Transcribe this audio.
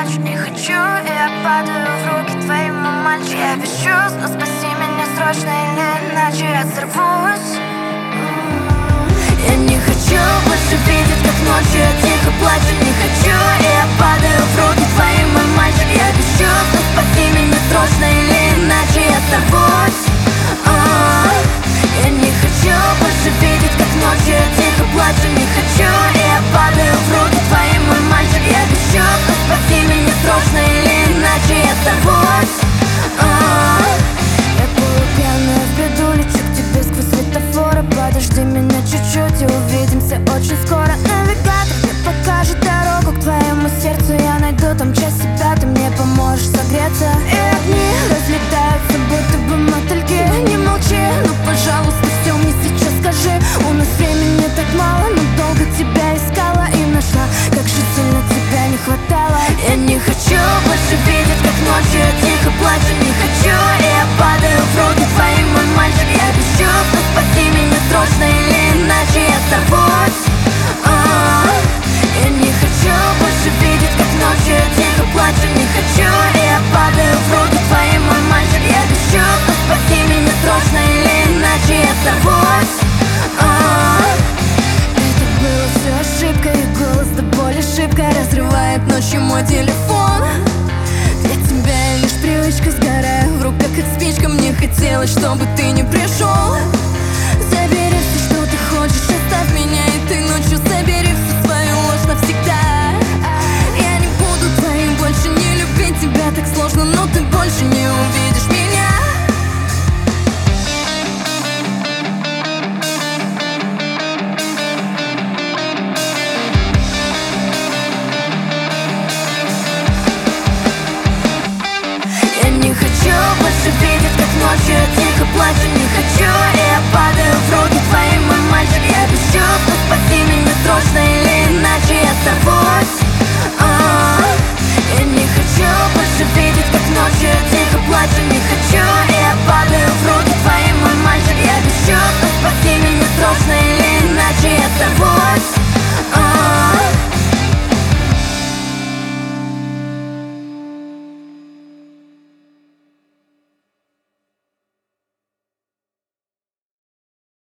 ночь не хочу, и я падаю в руки твоему мальчику. Я без чувств, но спаси меня срочно, или иначе я взорвусь. Я не хочу больше видеть, как ночью я тихо плачу. Не хочу, и я падаю в руки твоему мальчику. Я без чувств, но спаси меня срочно, или иначе я взорвусь. Я не хочу больше видеть, как ночью я тихо плачу. Не хочу, и я падаю в руки твоему мальчик. Я без чувств, но спаси меня срочно, или иначе я взорвусь. Я полупьяная в бреду, лечу к тебе сквозь светофоры. Подожди меня чуть-чуть и увидимся очень скоро. Навигатор мне покажет дорогу к твоему сердцу. Я найду там часть себя, ты мне поможешь согреться. И огни разлетаются, будто бы мотыльки. Не молчи, ну пожалуйста, все мне сейчас скажи. У нас времени так мало, но долго тебя искала и нашла. Как же сильно тебя не хватало. Я не хочу больше видеть, как ночью я тихо плачу. Не хочу, и я падаю в руки твои, мой мальчик. Я без чувств, но спаси меня срочно, или иначе я взорвусь. Я не хочу больше видеть, как ночью я тихо плачу. Не хочу, и я падаю в руки твои, мой мальчик. Я без чувств, но спаси меня срочно, или иначе я взорвусь. Это было все ошибкой, и голос до боли шибко разрывает ночью мой телефон. Для тебя я лишь привычка, сгораю в руках как спичка. Мне хотелось, чтобы ты не пришел. Забери